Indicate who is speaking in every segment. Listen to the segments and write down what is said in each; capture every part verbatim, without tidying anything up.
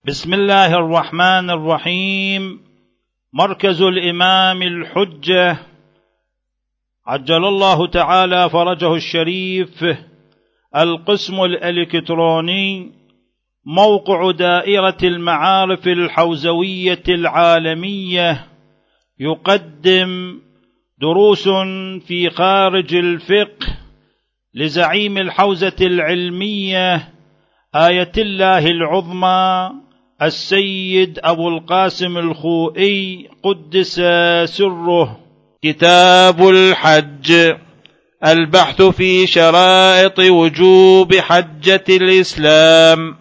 Speaker 1: بسم الله الرحمن الرحيم. مركز الإمام الحجة عجل الله تعالى فرجه الشريف، القسم الإلكتروني، موقع دائرة المعارف الحوزوية العالمية، يقدم دروس في خارج الفقه لزعيم الحوزة العلمية آية الله العظمى السيد أبو القاسم الخوئي قدس سره. كتاب الحج، البحث في شرائط وجوب حجة الإسلام.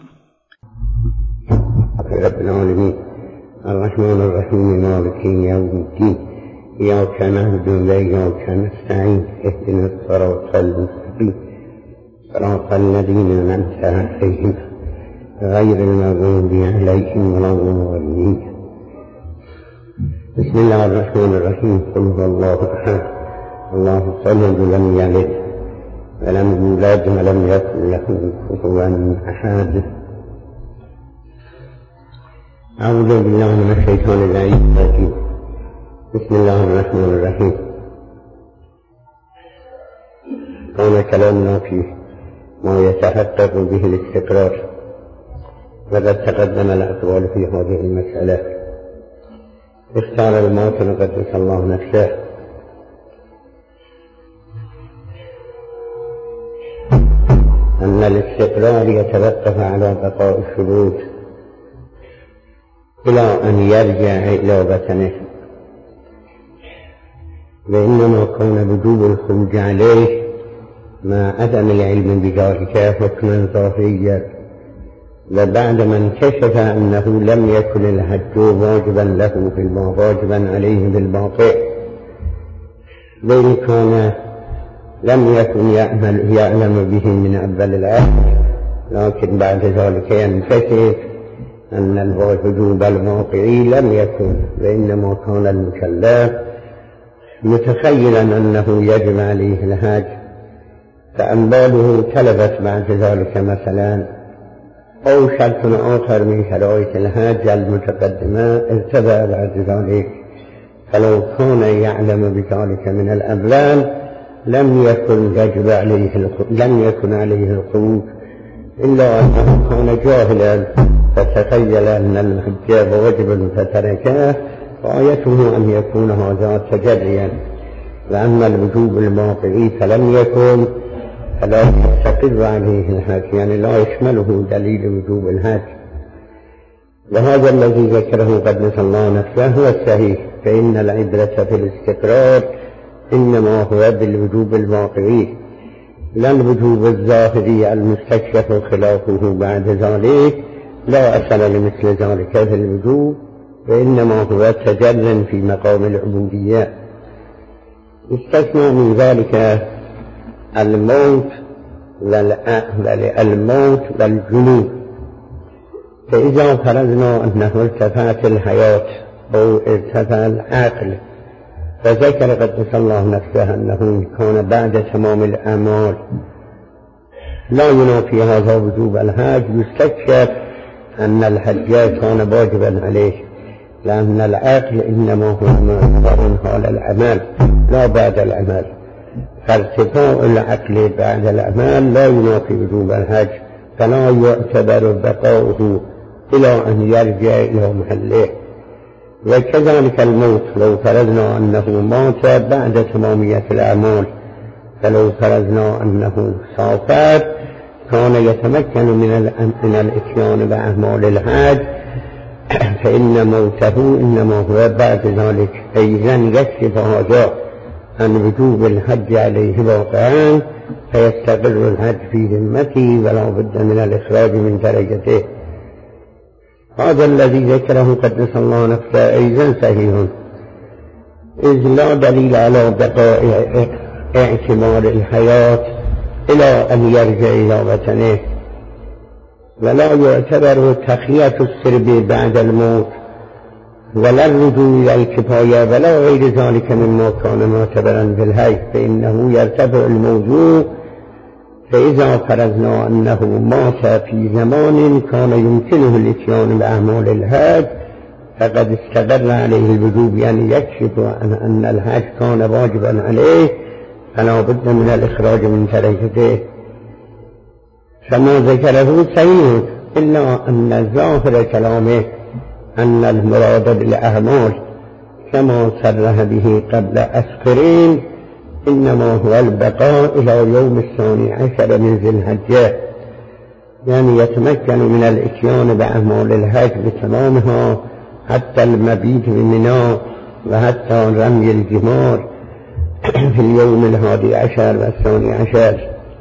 Speaker 2: رب العالمين الرحمن الرحيم مالك يوم الدين، إياك نعبد وإياك نستعين، اهدنا الصراط المستقيم صراط الذين أنعمت عليهم غير المغضوب عليهم ولا الضالين. بسم الله الرحمن الرحيم. قل هو الله أحد الله الصمد لم يلد ولم يولد ولم يكن له كفوا أحد. أعوذ بالله من الشيطان الرجيم. بسم الله الرحمن الرحيم. كان كلامنا فيه ما يتحقق به الاستقرار، وقد تقدم الأقوال في هذه المسألة. اختار الماتن قدس الله نفسه أن الاستقرار يتوقف على بقاء الشروط إلى أن يرجع إلى وطنه، وإنما كان وجوب الخروج عليه مع عدم العلم بذلك حكما ظاهريا، وبعد ما انكشف أنه لم يكن الحج واجبا له في واجبا عليه بالباطل، بل كان لم يكن يعمل يعلم به من أول العهد، لكن بعد ذلك ينكشف أن الوجوب الواقعي لم يكن، وإنما كان المكلف متخيلا أنه يجب عليه الحج، فأنباله تلفت بعد ذلك مثلا، أو شرط آخر من شرائط الحج المتقدمة ارتفع بعد ذلك، فلو كان يعلم بذلك من الأول لم يكن يجب عليه لم يكن عليه الخروج، إلا أنه كان جاهلا فتخيل أن الحج واجب فتركه، غايته أن يكون هذا تجريا. وأما الوجوب الواقعي فلم يكن، فلا يستقر عليه الحج، يعني لا يشمله دليل وجوب الحج. وهذا الذي ذكره قدس الله نفسه هو الصحيح، فإن العبرة في الاستقرار إنما هو بالوجوب الواقعي، لا الوجوب الظاهري المستكشف خلافه بعد ذلك، لا أصل لمثل ذلك في الوجوب، وإنما هو تجر في مقام العبودية. استثنى من ذلك الموت والموت والجنون، فإذا فرضنا أنه ارتفعت الحياة أو ارتفع العقل، فذكر قدس الله نفسه أنه كان بعد تمام الأعمال، لا ينافي هذا وجوب الحج، يستكشف أن الحج كان واجبا عليه، لأن العقل إنما هو مؤثر حال العمل لا بعد العمل، فارتفاع العقل بعد الأعمال لا ينافي وجوب الحج، فلا يعتبر بقاؤه إلى أن يرجع إلى محله. وكذلك الموت، لو فرضنا أنه مات بعد تمامية الأعمال، فلو فرضنا أنه سافر كان يتمكن من الإتيان بأعمال الحج، فإن موته إنما هو بعد ذلك، أيضا يكشف هذا عن وجوب الحج عليه واقعا، فيستقر الحج في ذمته ولا بد من الإخراج من درجته. هذا الذي ذكره قدس الله نفسه أيضا صحيح، إذ لا دليل على بقاء اعتبار الحياة إلى أن يرجع إلى وطنه، ولا يعتبر تخية السرب بعد الموت، ولا الرجوع إلى الكفاية، ولا غير ذلك مما كان معتبرا في الحج، فإنه يرتفع الموضوع فإذا فرضنا أنه مات في زمان كان يمكنه الإتيان بأعمال الحج فقد استقر عليه الوجوب، يعني يكشف عن أن الحج كان واجبا عليه فلا بد من الإخراج من تركته. فما ذكره صحيح، إلا أن ظاهر كلامه أن المراد بالأعمال كما صرح به قبل أسطرين إنما هو البقاء إلى يوم الثاني عشر من ذي الحجة، يعني يتمكن من الإتيان بأعمال الحج بتمامها حتى المبيت بمنى وحتى رمي الجمار في اليوم الهادي عشر والثاني عشر.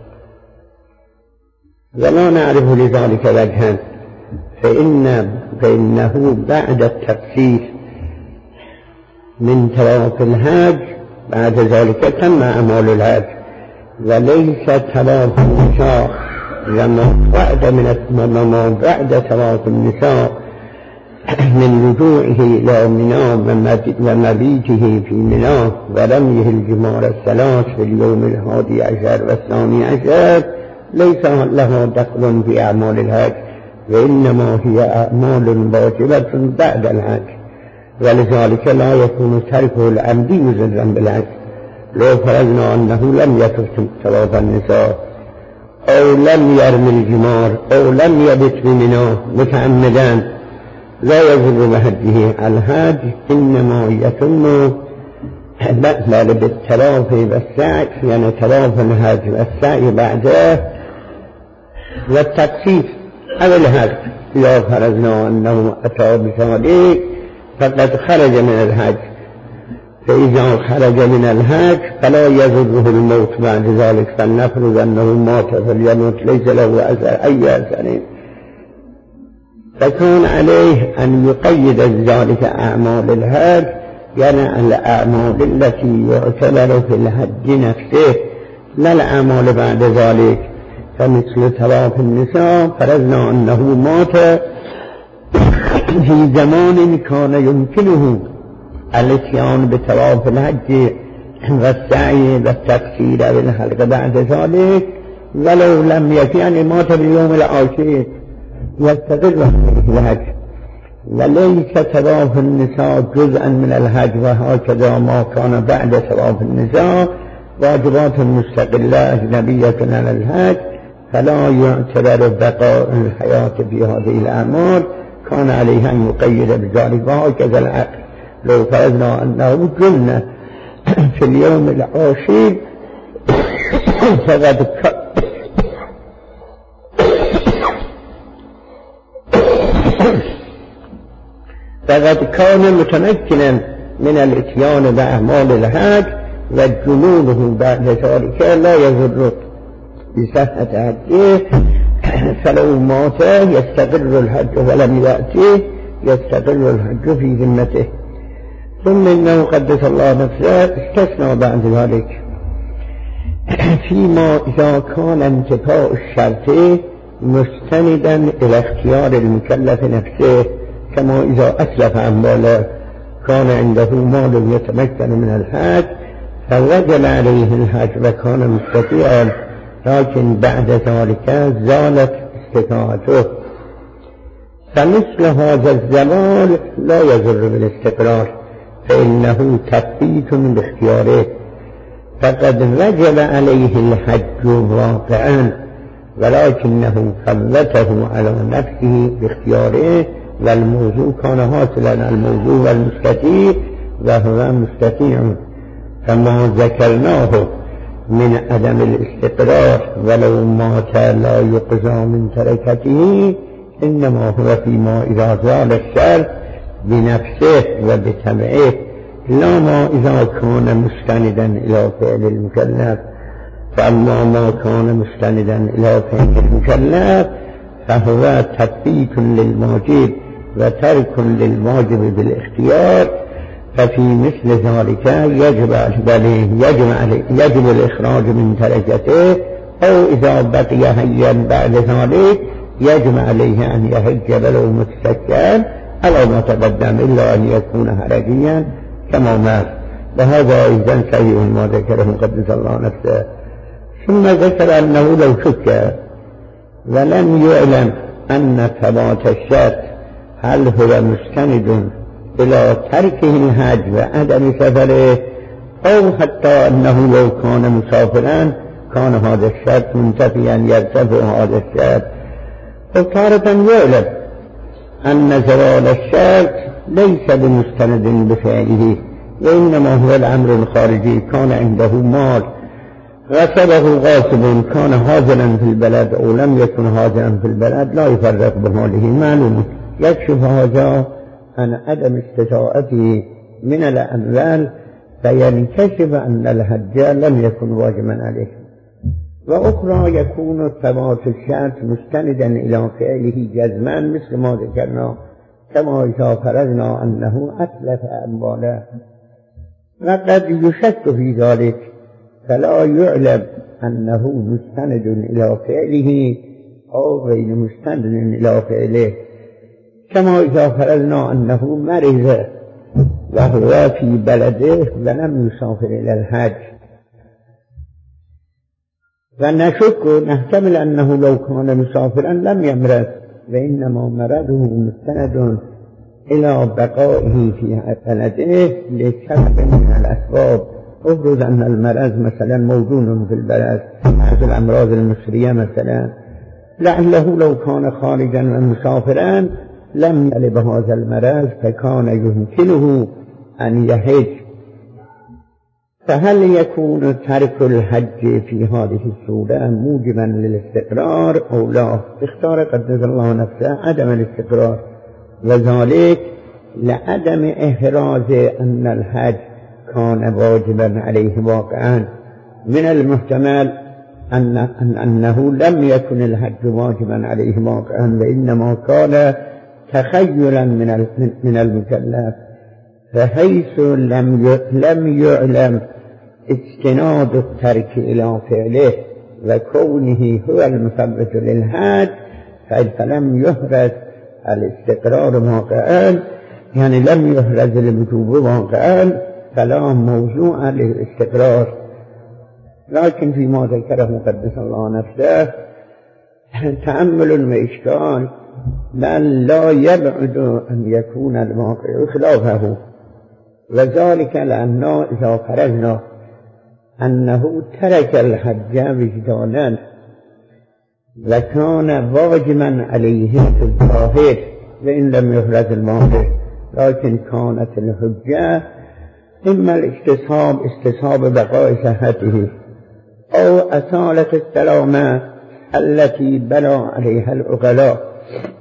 Speaker 2: ولا نعرف لذلك وجها، فإن فإنه بعد التقصير من طواف الحج بعد ذلك تم أعمال الحج، وليس طواف النساء لما بعد من ما بعد طواف النساء من رجوعه إلى منى ومبيته في منى ورميه الجمار الثلاث في اليوم الهادي عشر والثاني عشر ليس له دخل في أعمال الحج، وإنما هي أعمال واجبة بعد الحج، ولذلك لا يكون تركه العمدي مزرا بالحج. لو فرضنا أنه لم يترك طواف النساء أو لم يرمي الجمار أو لم يبت بمنى متعمدا لا يجب بحجه الحج، إنما يتم بل بالتلاف والسعي، يعني تلاف الحج والسعي بعده والتقصير على الحج. إذا فرضنا أنه أتى بذلك فقد خرج من الحج، فإذا خرج من الحج فلا يضره الموت بعد ذلك، فلنفرض أنه مات فليموت ليس له أثر أي أثر، فكون عليه أن يقيد ذلك أعمال الحج، يعني الأعمال التي يعتبر في الحج نفسه لا الأعمال بعد ذلك. فمثل طواف النساء فرضنا أنه مات في زمان كان يمكنه الاتيان بطواف الحج والسعي والتقصير بالحلق بعد ذلك، ولو لم يكن، يعني مات باليوم العاشر يستقر الحج، وليس طواف النساء جزءا من الحج، وهكذا ما كان بعد طواف النساء واجبات مستقلة أجنبية عن الحج، فلا يعتبر بقاء الحياة في هذه الأعمال، كان عليه أن يقيد بذلك. وهكذا العقل لو فرضنا أنه جن في اليوم العاشر فقد فقد كان متمكنا من الاتيان بأعمال الحج، وجنوده بعد ذلك لا يضر بصحة حجه، فلو مات يستقر الحج ولم يأتيه يستقر الحج في ذمته. ثم إنه قدس الله نفسه استثنى بعد ذلك فيما إذا كان انتفاء الشرط مستندا إلى اختيار المكلف نفسه، كما إذا أسلف عن ماله كان عنده مال يتمكن من الحج فوجب عليه الحج وكان مستطيعا، لكن بعد ذلك زالت استطاعته، فمثل هذا الزوال لا يضر بالاستقرار، فإنه تثبيت باختياره، فقد وجب عليه الحج واقعا، ولكنه فوته على نفسه باختياره، والموضوع كان حاصلا الموضوع والمستطيع وهو مستطيع، كما ذكرناه من عدم الاستقرار ولو مات لا يقضى من تركته، إنما هو فيما إذا زال الشر بنفسه وبتبعه، لا ما إذا كان مستندا إلى فعل المكلف. فأما ما كان مستندا إلى فعل المكلف فهو تثبيت للواجب وترك للواجب بالاختيار، ففي مثل ذلك يجب عليه يجب, عليه يجب الإخراج من تركته، أو إذا بقي حيا بعد ذلك يجب عليه أن يحج ولو متسكا على ما تقدم، إلا أن يكون حرجيا كما مات. وهذا إذن صحيح ما ذكره قدس الله نفسه. ثم ذكر أنه لو شك ولم يعلم أن ثبات الشرط هل هو مستند إلى تركه الحج وعدم سفره أو حتى أنه لو كان مسافرا كان هذا الشرط منتفيا يرتفع هذا الشرط. وتارة يعلم أن زوال الشرط ليس بمستند بفعله وإنما هو الأمر الخارجي، كان عنده مال غصبه غاصب كان حاضرا في البلد أو لم يكن حاضرا في البلد لا يفرق بماله. معلوم يكشف هذا عن عدم استطاعته من الأموال فينكشف أن الحج لم يكن واجبا عليه. وأخرى يكون ثبات الشرط مستندا إلى فعله جزما مثل ما ذكرنا كما إذا فرضنا أنه أتلف أمواله وقد يشك في ذلك فلا يعلم أنه مستند إلى فعله أو غير مستند إلى فعله، كما إذا فرضنا أنه مرض وهو في بلده ولم يسافر إلى الحج، فنشك نحتمل أنه لو كان مسافرا لم يمرض وإنما مرضه مستند إلى بقائه في بلده لسبب من الأسباب. افرض أن المرض مثلا موجود في البلد مثل الأمراض المصرية مثلا، لعله لو كان خارجا ومسافرا لم يلب هذا المرض فكان يمكنه أن يحج، فهل يكون ترك الحج في هذه الصورة موجبا للاستقرار أو لا؟ اختار قدس الله نفسه عدم الاستقرار، وذلك لعدم إحراز أن الحج كان واجبا عليه واقعا. من المحتمل أن أن أنه لم يكن الحج واجبا عليه واقعا وإنما كان تخيلا من من المكلف، فحيث لم لم يعلم استناد الترك إلى فعله وكونه هو المثبت للحج فلم يحرز الاستقرار واقعا، يعني لم يحرز الوجوب واقعا فلا موضوع للاستقرار. لكن فيما ذكره قدس الله نفسه تأمل وإشكال بل لا يبعد أن يكون الواقع خلافه، وذلك لأنه إذا فرضنا أنه ترك الحج وجدانا لكان واجبا عليه في الظاهر وإن لم يحرز الواقع، لكن كانت الحجة إما الاستصحاب استصحاب بقاء صحته أو أصالة السلامة التي بنى عليها العقلاء،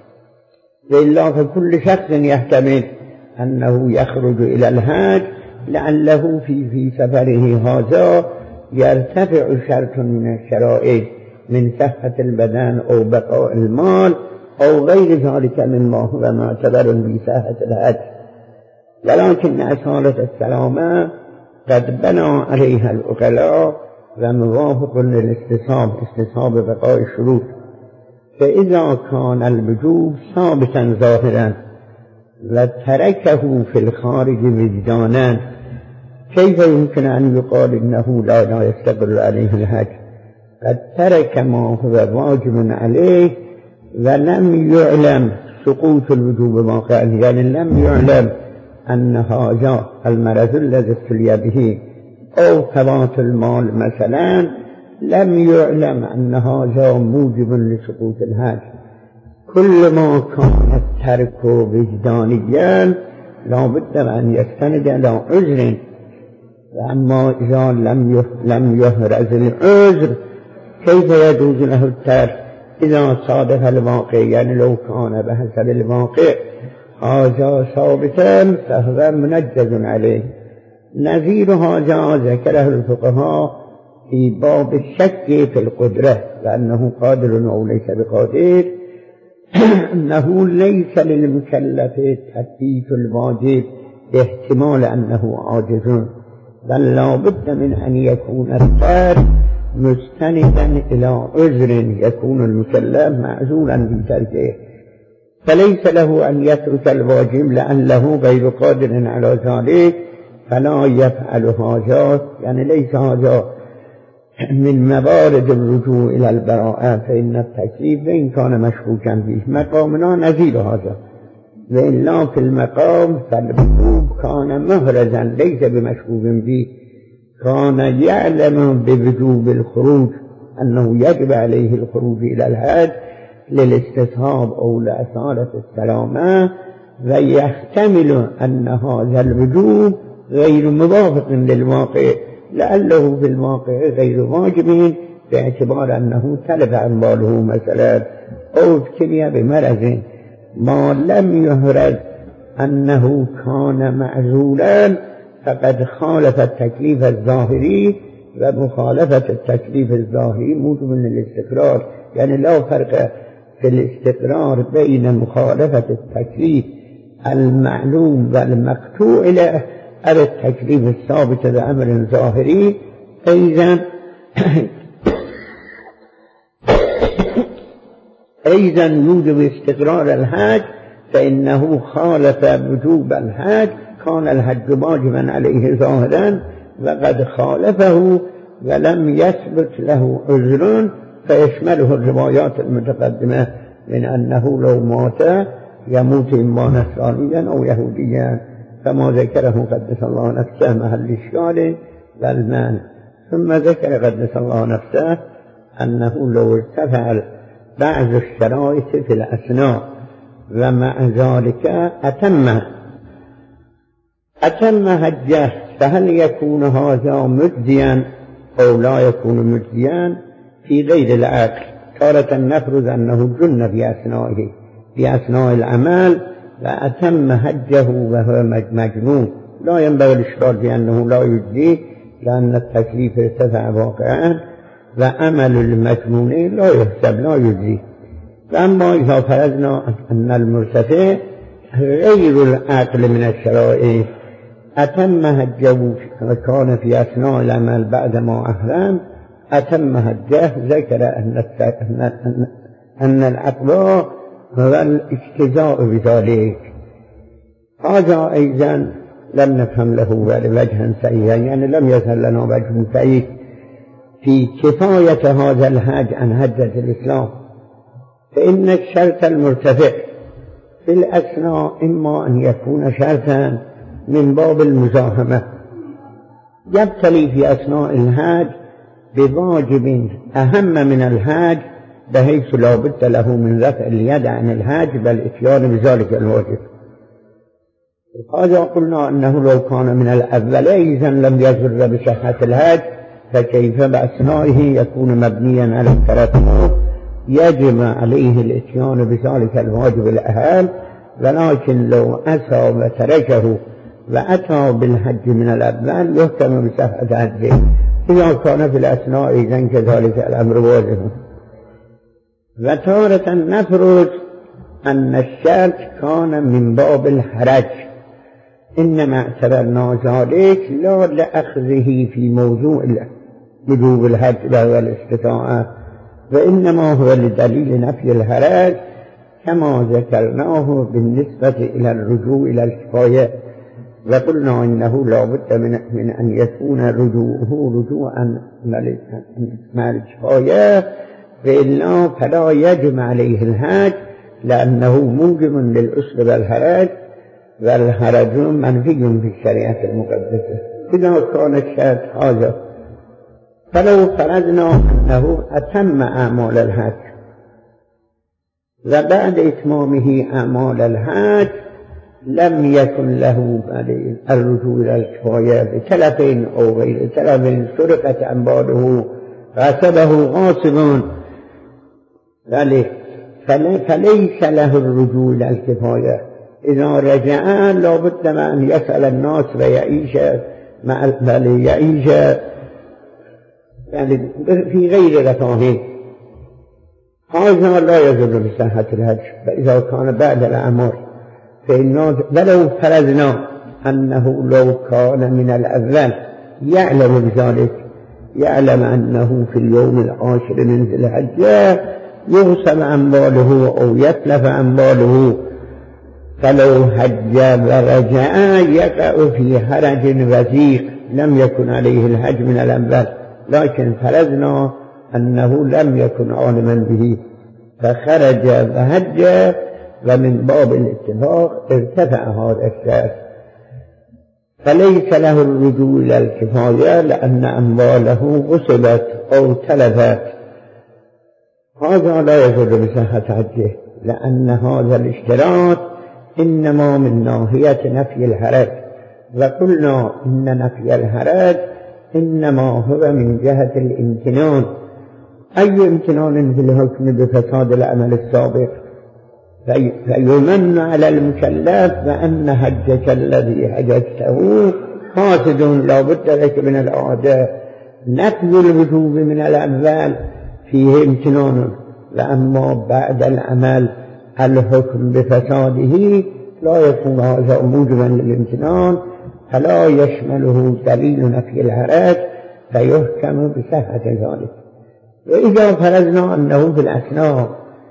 Speaker 2: وإلا فكل شخص يحتمل أنه يخرج إلى الحج لعله في في سفره هذا يرتفع شرط من الشرائط من صحة البدن أو بقاء المال أو غير ذلك مما هو معتبر بصحة الحج، ولكن أصالة السلامة قد بنى عليها العقلاء وموافق للاستصحاب استصحاب بقاء الشروط. فإذا كان الوجوب ثابتا ظاهرا وتركه في الخارج وجدانا كيف يمكن أن يقال إنه لا, لا يستقر عليه الحج؟ قد ترك ما هو واجب عليه ولم يعلم سقوط الوجوب واقعا، يعني لم يعلم أن هذا المرض الذي ابتلي به أو ثبات المال مثلا لم يعلم أن هذا موجب لسقوط الحج. كل ما كان الترك وجدانيا لا بد أن يستند إلى عذر، وأما إذا لم لم يحرز العذر كيف يجوز له الترك إذا صادف الواقع؟ يعني لو كان بحسب الواقع هذا ثابتا فهو منجز عليه. نظير هذا ذكره الفقهاء في باب الشك في القدرة، لأنه قادر أو ليس بقادر، أنه ليس للمكلف تثبيت الواجب باحتمال أنه عاجز، بل لا بد من أن يكون الترك مستندا إلى عذر يكون المكلف معذورا بتركه، فليس له أن يترك الواجب لأنه غير قادر على ذلك فلا يفعل هذا، يعني ليس هذا من موارد الرجوع إلى البراءة فإن التكليف وإن كان مشكوكا فيه مقامنا نزيل هذا، وإلا في المقام فالوجوب كان مهرزا ليس بمشكوك فيه، كان يعلم بوجوب الخروج أنه يجب عليه الخروج إلى الحج للاستصحاب أو لأصالة السلامة، ويحتمل أن هذا الوجوب غير موافق للواقع، لعله في الواقع غير واجب باعتبار أنه تلف أمواله مثلا أو ابتلي بمرض، ما لم يهرز أنه كان معزولا فقد خالف التكليف الظاهري، ومخالفة التكليف الظاهري موجب للاستقرار، يعني لا فرق في الاستقرار بين مخالفة التكليف المعلوم والمقطوع له أو التكليف الثابت بأمر ظاهري. إذن إذن يوجب استقرار الحج، فإنه خالف وجوب الحج، كان الحج واجبا عليه ظاهرا وقد خالفه ولم يثبت له عذر، فيشمله الروايات المتقدمة من أنه لو مات يموت إما نصرانيا أو يهوديا كما ذكره قدس الله نفسه محل إشكال والمعنى. ثم ذكر قدس الله نفسه أنه لو ارتفع بعض الشرائط في الأثناء ومع ذلك أتم أتم حجه، فهل يكون هذا مجزيا أو لا يكون مجزيا في غير العقل؟ تارة نفرض أنه جن في أثنائه في أثناء العمل وأتم حجه وهو مجنون، لا ينبغي الإشكال بأنه لا يجزي، لأن التكليف ارتفع واقعا وعمل المجنون لا يحسب لا يجزي. فأما إذا فرضنا أن المرتفع غير العقل من الشرائع أتم حجه وكان في أثناء العمل بعد ما أحرم أتم حجه، ذكر أن أن أن العقل هو الاجتزاء بذلك. هذا أيضا لم نفهم له وجها سيئا، يعني لم يظهر لنا وجه سيء في كفاية هذا الحج عن حجة الإسلام، فإن الشرط المرتفع في الأثناء إما أن يكون شرطا من باب المزاحمة يبتلي في أثناء الحج بواجب أهم من الحج بحيث لا بد له من رفع اليد عن الحج بل اتيان بذلك الواجب. هذا قلنا أنه لو كان من الأول إذن لم يضر بصحة الحج، فكيف بأثنائه يكون مبنيا على الترتب يجب عليه الاتيان بذلك الواجب الأهم، ولكن لو أتى وتركه وأتى بالحج من الأول يهتم بصحة حجه، إذا كان في الأثناء إذن كذلك الأمر واجب. وتارة نفرض أن الشرط كان من باب الحرج، إنما اعتبرنا ذلك لا لأخذه في موضوع وجوب الحج وهو الاستطاعة، وإنما هو لدليل نفي الحرج كما ذكرناه بالنسبة إلى الرجوع إلى الكفاية، وقلنا إنه لا بد من, من أن يكون رجوعه رجوعا مع الكفاية، وإلا فلا يجب عليه الحج لأنه موجب للأسر والحرج، والحرج منفي في الشريعة المقدسة. إذا كان الشرط هذا فلو فرضنا أنه أتم أعمال الحج وبعد إتمامه أعمال الحج لم يكن له الرجوع إلى الكفاية بتلف أو غير تلف، سرقت أمواله غصبه غاصب ذلك، فليس له الرجوع إلى الكفاية. إذا رجع لا بد من أن يسأل الناس ويعيش مع بل يعيش يعني في غير رفاهه، هذا لا يضر بصحة الحج. فإذا كان بعد الأمر فإنه ولو فرضنا أنه لو كان من الأول يعلم بذلك، يعلم أنه في اليوم العاشر من ذي الحجة يغسل أمواله أو يتلف أمواله، فلو حج ورجع يقع في حرج وثيق لم يكن عليه الحج من الأول، لكن فرضنا أنه لم يكن عالما به فخرج وهج، ومن باب الاتفاق ارتفع هذا الشخص، فليس له الرجوع إلى الكفاية لأن أمواله غصبت أو تلفت. هذا لا يضر بصحة حجه، لأن هذا الاشتراط إنما من ناحية نفي الحرج، وقلنا إن نفي الحرج إنما هو من جهة الامتنان. أي امتنان في الحكم بفساد العمل السابق؟ فيمن على المكلف بأن حجك الذي حججته فاسد لا بد لك من العادة. نفي الوجوب من الأول فيه امتنان، وأما بعد العمل الحكم بفساده لا يكون هذا موجبا للامتنان، فلا يشمله دليل نفي الحرج فيحكم بصحة ذلك. وإذا فرضنا أنه في الأثناء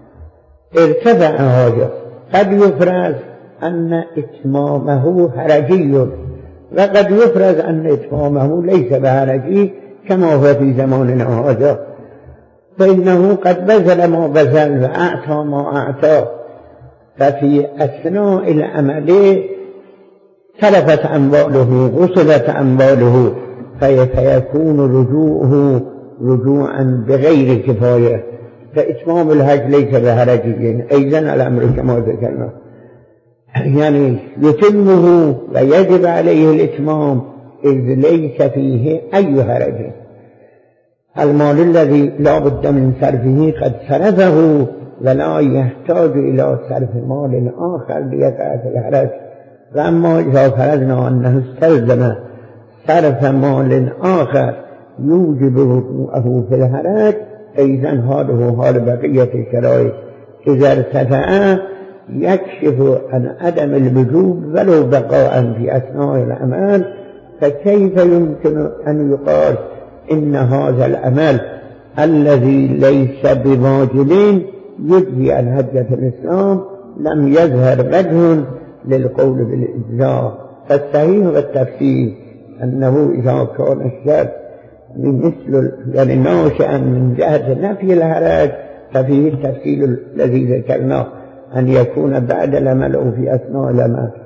Speaker 2: ارتفع هذا، قد يفرض أن إتمامه حرجي، وقد يفرض أن إتمامه ليس بحرجي كما هو في زماننا هذا، فإنه قد بذل ما بذل وأعطى ما أعطى، ففي أثناء العمل تلفت أمواله غصبت أمواله، فيكون رجوعه رجوعا بغير كفاية، فإتمام الحج ليس بحرجي. أيضا الأمر كما ذكرنا، يعني يتمه ويجب عليه الإتمام إذ ليس فيه أي حرج. المال الذي لا بد من صرفه قد صرفه ولا يحتاج إلى صرف مال آخر ليقع في الحرج. وأما إذا فرضنا أنه استلزم صرف مال آخر يوجب وقوعه في الحرج، أيضا هذا حال بقية الشرائط. إذا ارتفع يكشف عن عدم الوجوب ولو بقاء في أثناء العمل، فكيف يمكن أن يقال إن هذا العمل الذي ليس بواجب يجزي عن حجة الإسلام لم يظهر وجه للقول بالإجزاء؟ فالصحيح والتفسير أنه إذا كان الشرط مثل يعني ناشئا من جهة نفي الحرج ففيه التفصيل الذي ذكرناه، أن يكون بعد العمل أو في أثناء العمل.